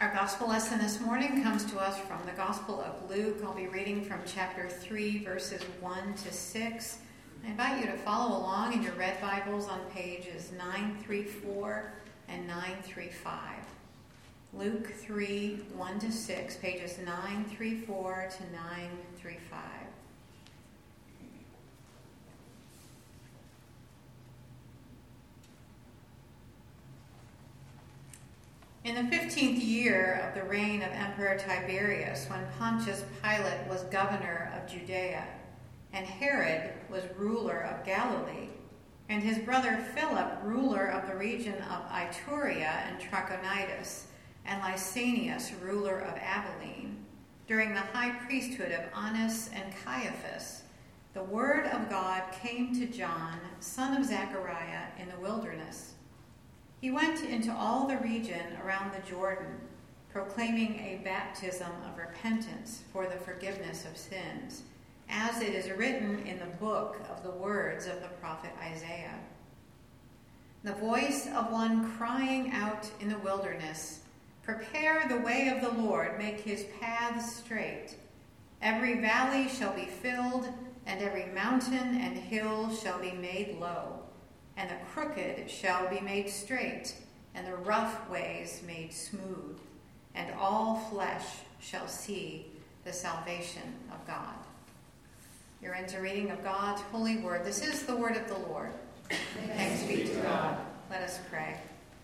Our gospel lesson this morning comes to us from the Gospel of Luke. I'll be reading from chapter 3, verses 1 to 6. I invite you to follow along in your red Bibles on pages 934 and 935. Luke 3, 1 to 6, pages 934 to 935. In the 15th year of the reign of Emperor Tiberius, when Pontius Pilate was governor of Judea, and Herod was ruler of Galilee, and his brother Philip ruler of the region of Iturea and Trachonitis, and Lysanias ruler of Abilene, during the high priesthood of Annas and Caiaphas, the word of God came to John, son of Zechariah, in the wilderness. He went into all the region around the Jordan, proclaiming a baptism of repentance for the forgiveness of sins, as it is written in the book of the words of the prophet Isaiah. The voice of one crying out in the wilderness, "Prepare the way of the Lord, make his paths straight. Every valley shall be filled, and every mountain and hill shall be made low. And the crooked shall be made straight, and the rough ways made smooth, and all flesh shall see the salvation of God." You're into reading of God's holy word. This is the word of the Lord. Thanks be to God. Let us pray.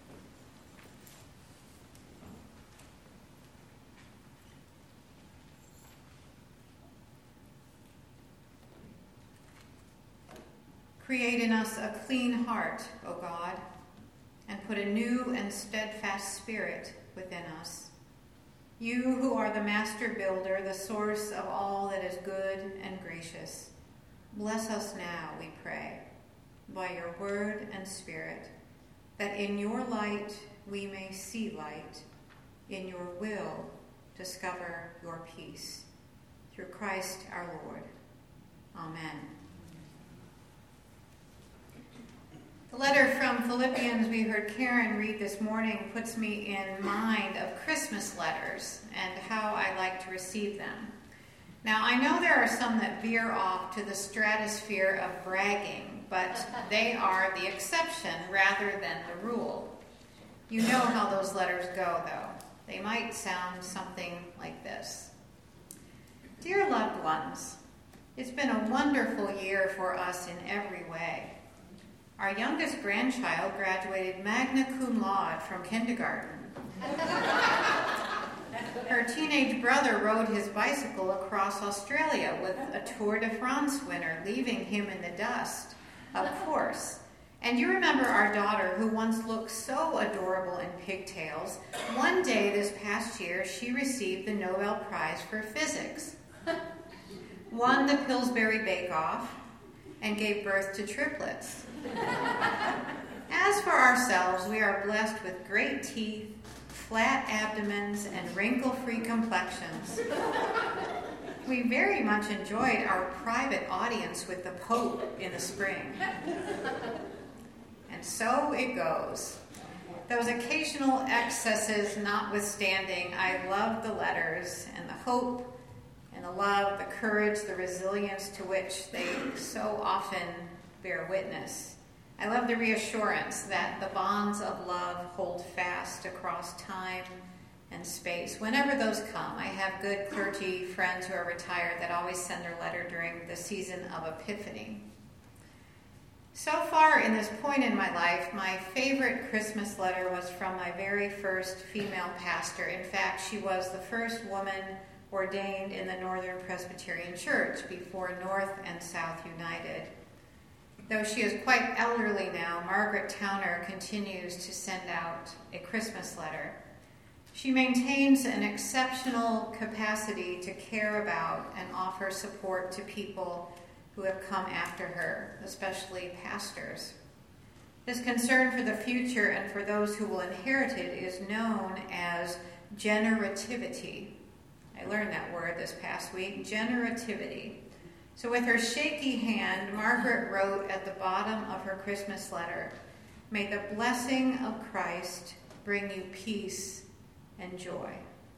Create in us a clean heart, O God, and put a new and steadfast spirit within us. You who are the master builder, the source of all that is good and gracious, bless us now, we pray, by your word and spirit, that in your light we may see light, in your will discover your peace. Through Christ our Lord. Amen. The letter from Philippians we heard Karen read this morning puts me in mind of Christmas letters and how I like to receive them. Now, I know there are some that veer off to the stratosphere of bragging, but they are the exception rather than the rule. You know how those letters go, though. They might sound something like this. Dear loved ones, it's been a wonderful year for us in every way. Our youngest grandchild graduated magna cum laude from kindergarten. Her teenage brother rode his bicycle across Australia with a Tour de France winner, leaving him in the dust, of course. And you remember our daughter, who once looked so adorable in pigtails. One day this past year, she received the Nobel Prize for Physics, won the Pillsbury Bake Off, and gave birth to triplets. As for ourselves, we are blessed with great teeth, flat abdomens, and wrinkle-free complexions. We very much enjoyed our private audience with the Pope in the spring. And so it goes. Those occasional excesses notwithstanding, I love the letters and the hope and the love, the courage, the resilience to which they so often bear witness. I love the reassurance that the bonds of love hold fast across time and space. Whenever those come, I have good clergy friends who are retired that always send their letter during the season of Epiphany. So far in this point in my life, my favorite Christmas letter was from my very first female pastor. In fact, she was the first woman ordained in the Northern Presbyterian Church before North and South united. Though she is quite elderly now, Margaret Towner continues to send out a Christmas letter. She maintains an exceptional capacity to care about and offer support to people who have come after her, especially pastors. This concern for the future and for those who will inherit it is known as generativity. I learned that word this past week, generativity. So with her shaky hand, Margaret wrote at the bottom of her Christmas letter, "May the blessing of Christ bring you peace and joy.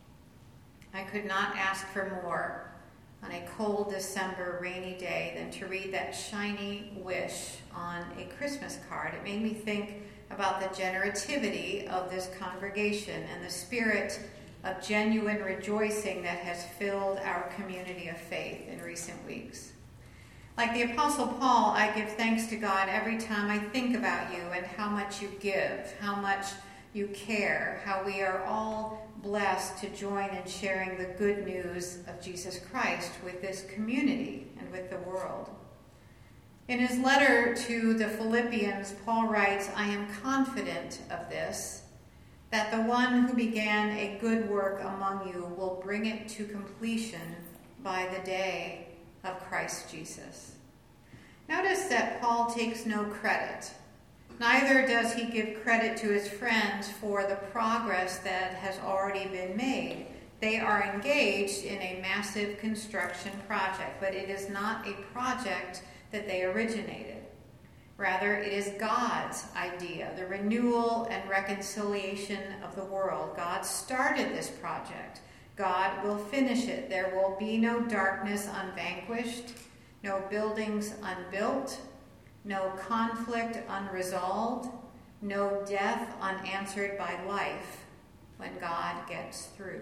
I could not ask for more on a cold December rainy day than to read that shiny wish on a Christmas card. It made me think about the generativity of this congregation and the spirit of genuine rejoicing that has filled our community of faith in recent weeks. Like the Apostle Paul, I give thanks to God every time I think about you and how much you give, how much you care, how we are all blessed to join in sharing the good news of Jesus Christ with this community and with the world. In his letter to the Philippians, Paul writes, I am confident of this, that the one who began a good work among you will bring it to completion by the day of Christ Jesus. Notice that Paul takes no credit. Neither does he give credit to his friends for the progress that has already been made. They are engaged in a massive construction project, but it is not a project that they originated. Rather, it is God's idea, the renewal and reconciliation of the world. God started this project. God will finish it. There will be no darkness unvanquished, no buildings unbuilt, no conflict unresolved, no death unanswered by life when God gets through.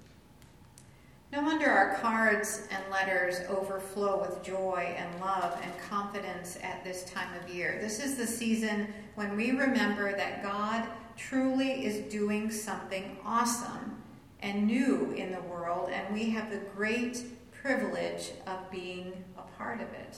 No wonder our cards and letters overflow with joy and love and confidence at this time of year. This is the season when we remember that God truly is doing something awesome and new in the world, and we have the great privilege of being a part of it.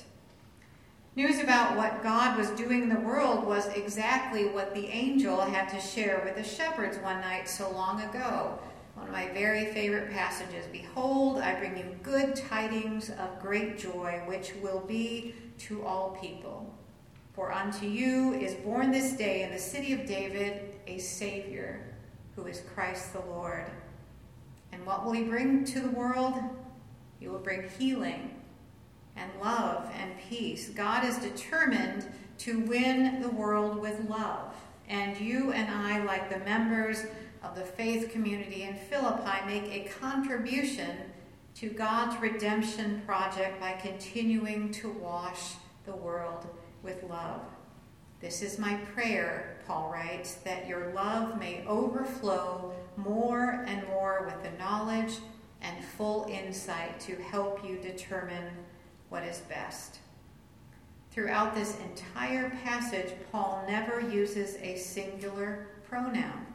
News about what God was doing in the world was exactly what the angel had to share with the shepherds one night so long ago. One of my very favorite passages, Behold, I bring you good tidings of great joy, which will be to all people. For unto you is born this day in the city of David a Savior, who is Christ the Lord. And what will he bring to the world? He will bring healing and love and peace. God is determined to win the world with love. And you and I, like the members of the faith community in Philippi, make a contribution to God's redemption project by continuing to wash the world with love. This is my prayer, Paul writes, that your love may overflow more and more with the knowledge and full insight to help you determine what is best. Throughout this entire passage, Paul never uses a singular pronoun.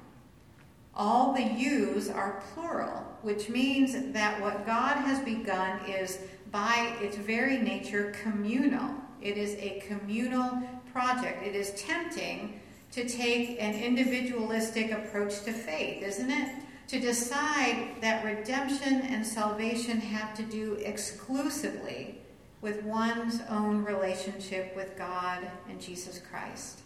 All the yous are plural, which means that what God has begun is, by its very nature, communal. It is a communal project. It is tempting to take an individualistic approach to faith, isn't it? To decide that redemption and salvation have to do exclusively with one's own relationship with God and Jesus Christ.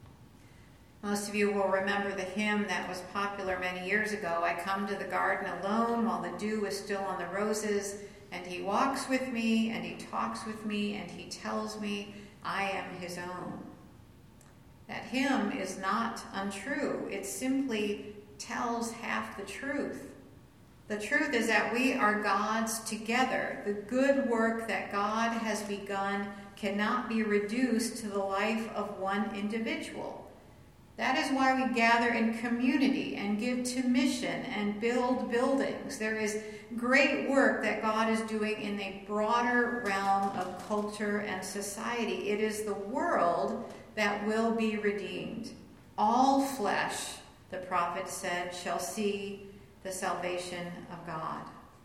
Most of you will remember the hymn that was popular many years ago. I come to the garden alone while the dew is still on the roses, and he walks with me, and he talks with me, and he tells me I am his own. That hymn is not untrue. It simply tells half the truth. The truth is that we are God's together. The good work that God has begun cannot be reduced to the life of one individual. That is why we gather in community and give to mission and build buildings. There is great work that God is doing in a broader realm of culture and society. It is the world that will be redeemed. All flesh, the prophet said, shall see the salvation of God.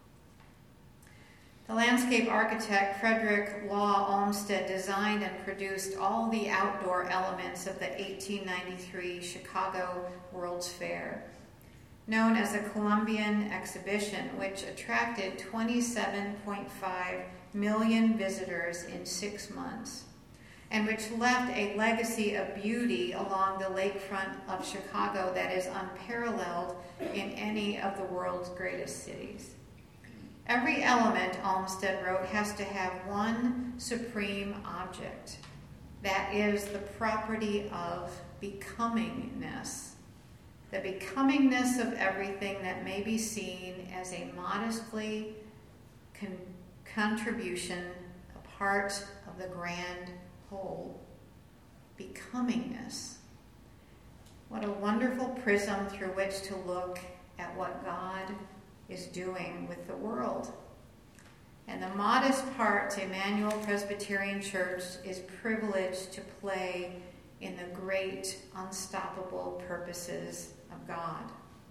The landscape architect Frederick Law Olmsted designed and produced all the outdoor elements of the 1893 Chicago World's Fair, known as the Columbian Exhibition, which attracted 27.5 million visitors in 6 months, and which left a legacy of beauty along the lakefront of Chicago that is unparalleled in any of the world's greatest cities. Every element, Olmsted wrote, has to have one supreme object. That is the property of becomingness. the becomingness of everything that may be seen as a modestly contribution, a part of the grand whole. Becomingness. What a wonderful prism through which to look at what God is doing with the world. And the modest part Emmanuel Presbyterian Church is privileged to play in the great, unstoppable purposes of God.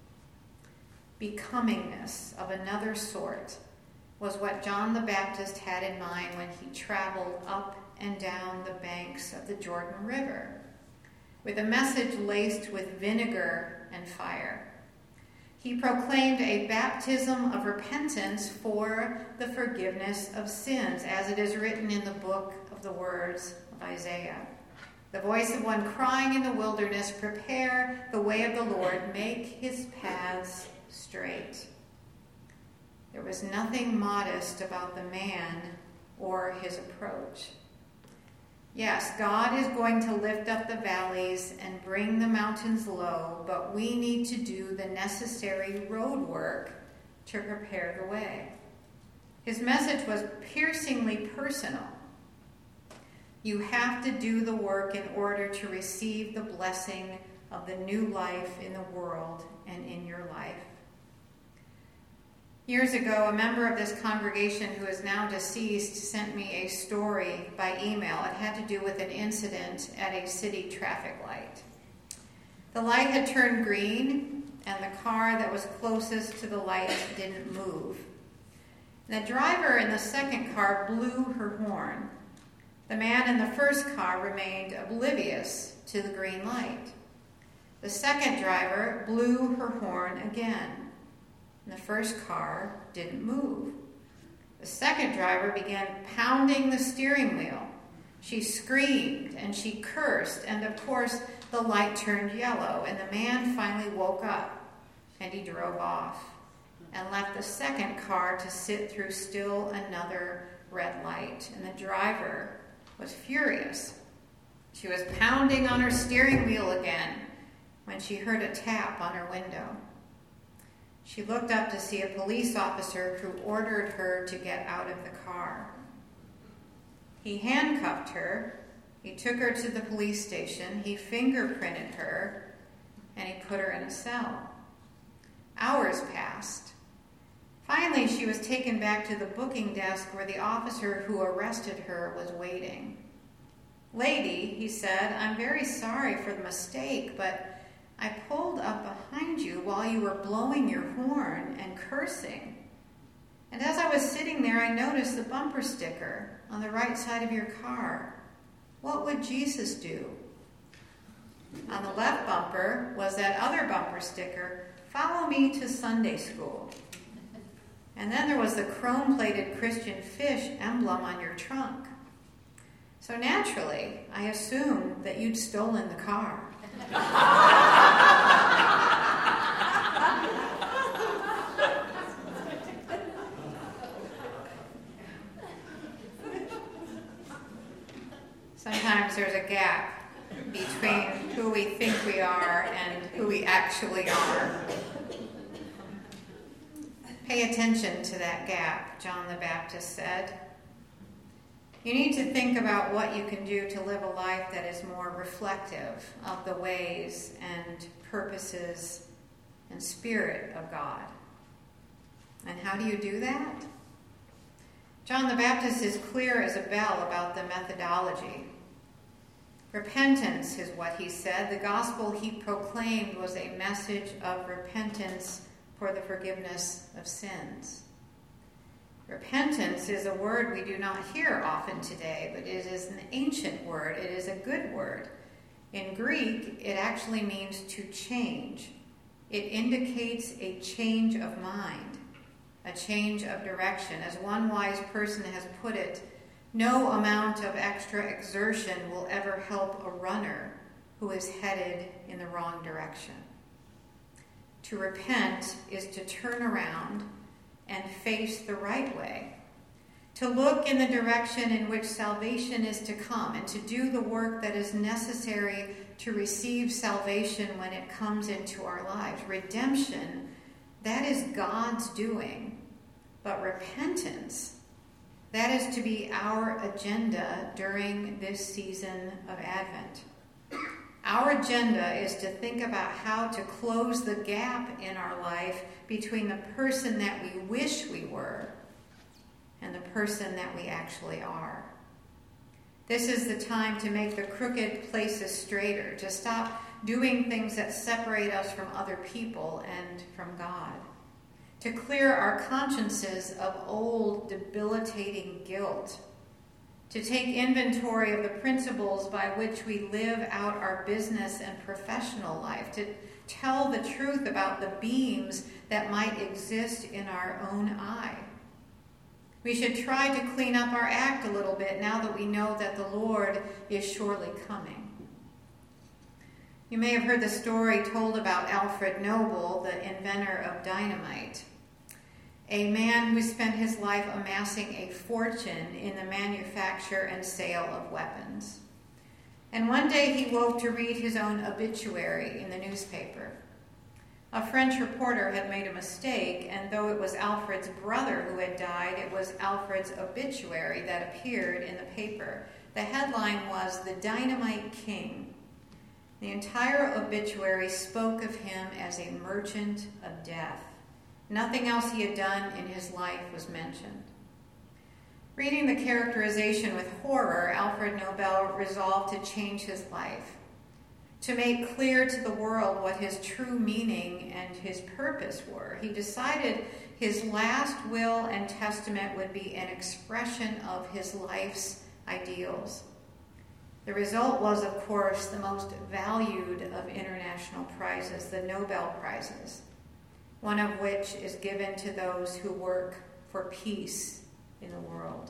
Becomingness of another sort was what John the Baptist had in mind when he traveled up and down the banks of the Jordan River, with a message laced with vinegar and fire. He proclaimed a baptism of repentance for the forgiveness of sins, as it is written in the book of the words of Isaiah. The voice of one crying in the wilderness, prepare the way of the Lord, make his paths straight. There was nothing modest about the man or his approach. Yes, God is going to lift up the valleys and bring the mountains low, but we need to do the necessary road work to prepare the way. His message was piercingly personal. You have to do the work in order to receive the blessing of the new life in the world and in your life. Years ago, a member of this congregation who is now deceased sent me a story by email. It had to do with an incident at a city traffic light. The light had turned green, and the car that was closest to the light didn't move. The driver in the second car blew her horn. The man in the first car remained oblivious to the green light. The second driver blew her horn again. The first car didn't move. The second driver began pounding the steering wheel. She screamed and she cursed, and of course the light turned yellow, and the man finally woke up and he drove off and left the second car to sit through still another red light. And the driver was furious. She was pounding on her steering wheel again when she heard a tap on her window. She looked up to see a police officer who ordered her to get out of the car. He handcuffed her, he took her to the police station, he fingerprinted her, and he put her in a cell. Hours passed. Finally, she was taken back to the booking desk where the officer who arrested her was waiting. "Lady," he said, "I'm very sorry for the mistake, but I pulled up behind you while you were blowing your horn and cursing. And as I was sitting there, I noticed the bumper sticker on the right side of your car. What would Jesus do?" On the left bumper was that other bumper sticker, "Follow me to Sunday school." And then there was the chrome-plated Christian fish emblem on your trunk. So naturally, I assumed that you'd stolen the car. Sometimes there's a gap between who we think we are and who we actually are. Pay attention to that gap, John the Baptist said. You need to think about what you can do to live a life that is more reflective of the ways and purposes and spirit of God. And how do you do that? John the Baptist is clear as a bell about the methodology. Repentance is what he said. The gospel he proclaimed was a message of repentance for the forgiveness of sins. Repentance is a word we do not hear often today, but it is an ancient word. It is a good word. In Greek, it actually means to change. It indicates a change of mind, a change of direction. As one wise person has put it, no amount of extra exertion will ever help a runner who is headed in the wrong direction. To repent is to turn around and face the right way, to look in the direction in which salvation is to come, and to do the work that is necessary to receive salvation when it comes into our lives. Redemption, that is God's doing. But repentance, that is to be our agenda during this season of Advent. Our agenda is to think about how to close the gap in our life between the person that we wish we were and the person that we actually are. This is the time to make the crooked places straighter, to stop doing things that separate us from other people and from God, to clear our consciences of old, debilitating guilt, to take inventory of the principles by which we live out our business and professional life, to tell the truth about the beams that might exist in our own eye. We should try to clean up our act a little bit now that we know that the Lord is surely coming. You may have heard the story told about Alfred Nobel, the inventor of dynamite, a man who spent his life amassing a fortune in the manufacture and sale of weapons. And one day he woke to read his own obituary in the newspaper. A French reporter had made a mistake, and though it was Alfred's brother who had died, it was Alfred's obituary that appeared in the paper. The headline was "The Dynamite King." The entire obituary spoke of him as a merchant of death. Nothing else he had done in his life was mentioned. Reading the characterization with horror, Alfred Nobel resolved to change his life, to make clear to the world what his true meaning and his purpose were. He decided his last will and testament would be an expression of his life's ideals. The result was, of course, the most valued of international prizes, the Nobel Prizes, one of which is given to those who work for peace in the world.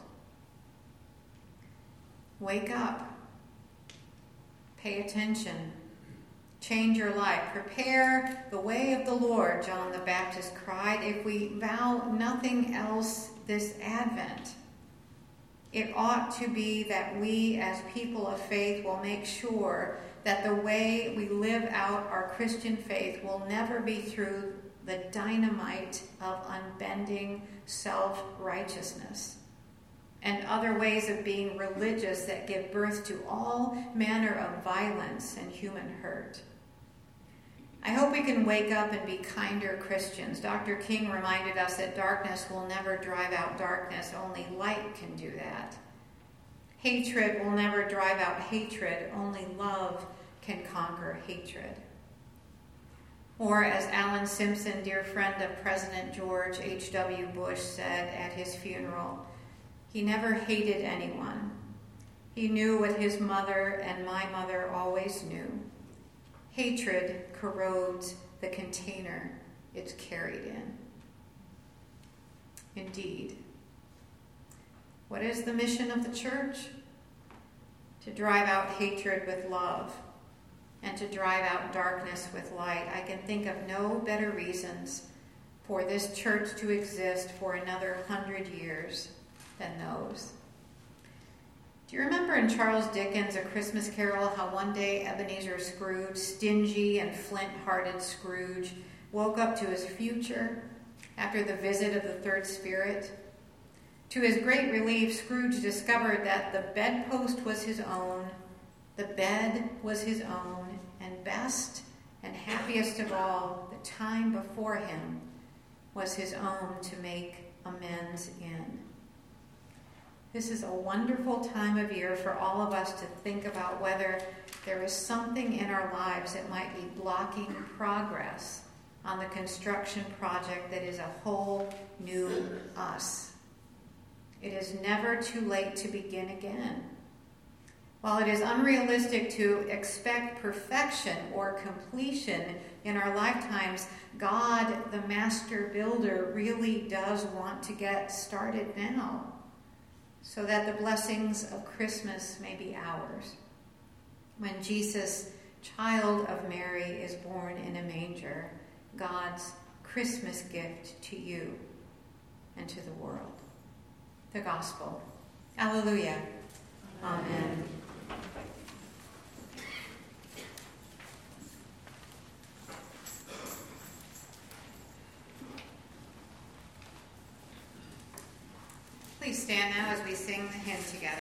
Wake up. Pay attention. Change your life. Prepare the way of the Lord, John the Baptist cried. If we vow nothing else this Advent, it ought to be that we as people of faith will make sure that the way we live out our Christian faith will never be through the dynamite of unbending self-righteousness and other ways of being religious that give birth to all manner of violence and human hurt. I hope we can wake up and be kinder Christians. Dr. King reminded us that darkness will never drive out darkness. Only light can do that. Hatred will never drive out hatred. Only love can conquer hatred. Or as Alan Simpson, dear friend of President George H.W. Bush, said at his funeral, he never hated anyone. He knew what his mother and my mother always knew. Hatred corrodes the container it's carried in. Indeed. What is the mission of the church? To drive out hatred with love and to drive out darkness with light. I can think of no better reasons for this church to exist for another 100 years than those. Do you remember in Charles Dickens' A Christmas Carol how one day Ebenezer Scrooge, stingy and flint-hearted Scrooge, woke up to his future after the visit of the third spirit? To his great relief, Scrooge discovered that the bedpost was his own, the bed was his own, and best and happiest of all, the time before him was his own to make amends in. This is a wonderful time of year for all of us to think about whether there is something in our lives that might be blocking progress on the construction project that is a whole new us. It is never too late to begin again. While it is unrealistic to expect perfection or completion in our lifetimes, God, the master builder, really does want to get started now, so that the blessings of Christmas may be ours. When Jesus, child of Mary, is born in a manger, God's Christmas gift to you and to the world. The Gospel. Alleluia. Amen. Please stand now as we sing the hymn together.